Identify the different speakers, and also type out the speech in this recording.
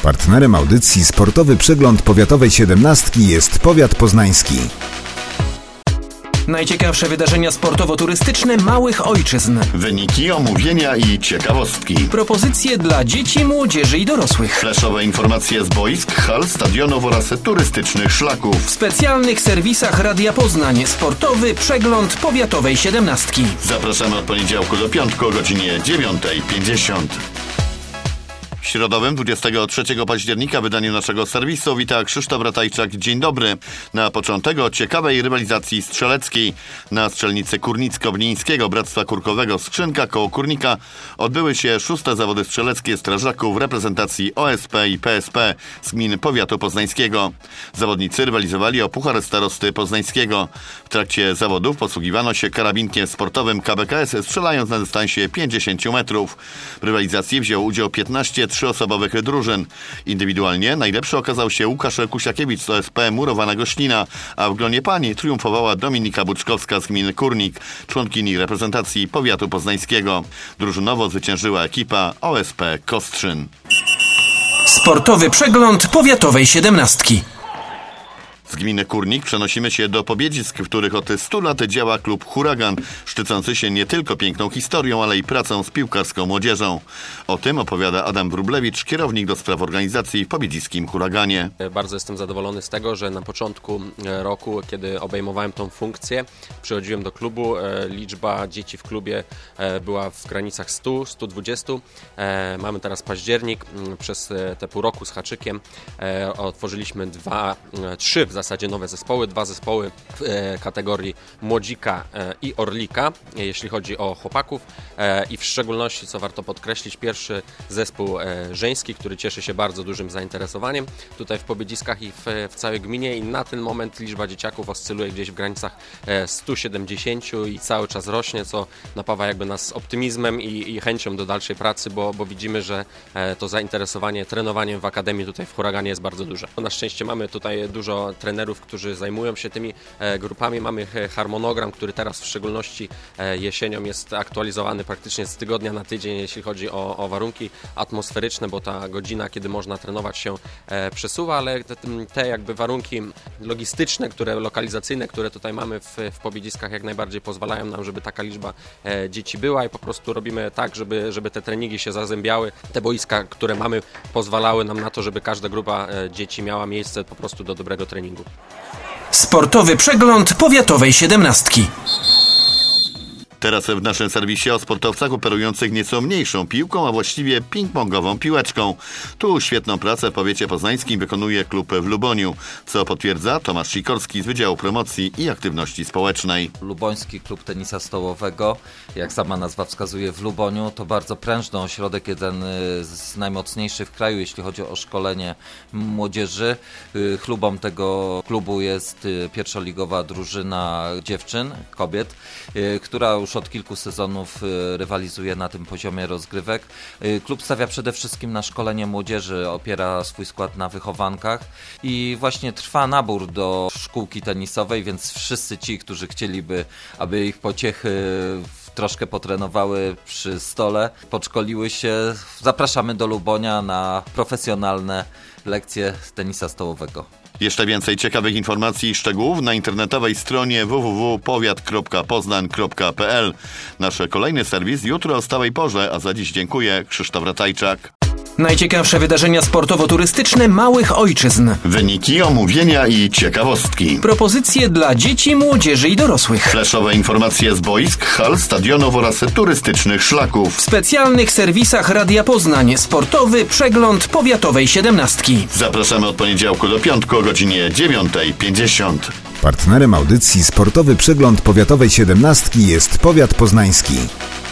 Speaker 1: Partnerem audycji Sportowy Przegląd Powiatowej 17 jest Powiat Poznański.
Speaker 2: Najciekawsze wydarzenia sportowo-turystyczne małych ojczyzn.
Speaker 3: Wyniki, omówienia i ciekawostki.
Speaker 2: Propozycje dla dzieci, młodzieży i dorosłych.
Speaker 3: Flashowe informacje z boisk, hal, stadionów oraz turystycznych szlaków.
Speaker 2: W specjalnych serwisach Radia Poznań Sportowy Przegląd Powiatowej 17.
Speaker 3: Zapraszamy od poniedziałku do piątku o godzinie 9:50. W środowym 23 października wydaniu naszego serwisu wita Krzysztof Ratajczak. Dzień dobry. Na początek o ciekawej rywalizacji strzeleckiej. Na strzelnicy Kurnicko-Bnińskiego Bractwa Kurkowego Skrzynka koło Kurnika odbyły się 6. zawody strzeleckie strażaków w reprezentacji OSP i PSP z gmin powiatu poznańskiego. Zawodnicy rywalizowali o puchar starosty poznańskiego. W trakcie zawodów posługiwano się karabinkiem sportowym KBKS, strzelając na dystansie 50 metrów. W rywalizacji wziął udział 15 trzyosobowych drużyn. Indywidualnie najlepszy okazał się Łukasz Kusiakiewicz z OSP Murowana Gościna, a w gronie pani triumfowała Dominika Buczkowska z gminy Kurnik, członkini reprezentacji powiatu poznańskiego. Drużynowo zwyciężyła ekipa OSP Kostrzyn.
Speaker 2: Sportowy Przegląd Powiatowej 17.
Speaker 3: Z gminy Kurnik przenosimy się do Pobiedzisk, w których od 100 lat działa klub Huragan, szczycący się nie tylko piękną historią, ale i pracą z piłkarską młodzieżą. O tym opowiada Adam Wróblewicz, kierownik do spraw organizacji w Pobiedziskim Huraganie.
Speaker 4: Bardzo jestem zadowolony z tego, że na początku roku, kiedy obejmowałem tą funkcję, przychodziłem do klubu, liczba dzieci w klubie była w granicach 100-120. Mamy teraz październik, przez te pół roku z haczykiem otworzyliśmy 3 w zasadzie nowe zespoły, 2 zespoły w kategorii młodzika i orlika, jeśli chodzi o chłopaków, i w szczególności, co warto podkreślić, pierwszy zespół żeński, który cieszy się bardzo dużym zainteresowaniem tutaj w Pobiedziskach i w całej gminie, i na ten moment liczba dzieciaków oscyluje gdzieś w granicach 170 i cały czas rośnie, co napawa jakby nas optymizmem i chęcią do dalszej pracy, bo widzimy, że to zainteresowanie trenowaniem w akademii tutaj w Huraganie jest bardzo duże. Na szczęście mamy tutaj dużo trenerów, którzy zajmują się tymi grupami. Mamy harmonogram, który teraz w szczególności jesienią jest aktualizowany praktycznie z tygodnia na tydzień, jeśli chodzi o warunki atmosferyczne, bo ta godzina, kiedy można trenować, się przesuwa, ale te jakby warunki logistyczne, lokalizacyjne, które tutaj mamy w Pobiedziskach, jak najbardziej pozwalają nam, żeby taka liczba dzieci była, i po prostu robimy tak, żeby te treningi się zazębiały. Te boiska, które mamy, pozwalały nam na to, żeby każda grupa dzieci miała miejsce po prostu do dobrego treningu.
Speaker 2: Sportowy Przegląd Powiatowej 17.
Speaker 3: Teraz w naszym serwisie o sportowcach operujących nieco mniejszą piłką, a właściwie ping-pongową piłeczką. Tu świetną pracę w powiecie poznańskim wykonuje klub w Luboniu, co potwierdza Tomasz Sikorski z Wydziału Promocji i Aktywności Społecznej.
Speaker 5: Luboński Klub Tenisa Stołowego, jak sama nazwa wskazuje, w Luboniu, to bardzo prężny ośrodek, jeden z najmocniejszych w kraju, jeśli chodzi o szkolenie młodzieży. Chlubą tego klubu jest pierwszoligowa drużyna dziewczyn, kobiet, która już od kilku sezonów rywalizuje na tym poziomie rozgrywek. Klub stawia przede wszystkim na szkolenie młodzieży, opiera swój skład na wychowankach i właśnie trwa nabór do szkółki tenisowej, więc wszyscy ci, którzy chcieliby, aby ich pociechy troszkę potrenowały przy stole, podszkoliły się, zapraszamy do Lubonia na profesjonalne lekcje tenisa stołowego.
Speaker 3: Jeszcze więcej ciekawych informacji i szczegółów na internetowej stronie www.powiat.poznań.pl. Nasz kolejny serwis jutro o stałej porze, a za dziś dziękuję. Krzysztof Ratajczak.
Speaker 2: Najciekawsze wydarzenia sportowo-turystyczne małych ojczyzn.
Speaker 3: Wyniki, omówienia i ciekawostki.
Speaker 2: Propozycje dla dzieci, młodzieży i dorosłych.
Speaker 3: Flashowe informacje z boisk, hal, stadionów oraz turystycznych szlaków.
Speaker 2: W specjalnych serwisach Radia Poznań Sportowy Przegląd Powiatowej 17.
Speaker 3: Zapraszamy od poniedziałku do piątku o godzinie 9:50.
Speaker 1: Partnerem audycji Sportowy Przegląd Powiatowej 17 jest Powiat Poznański.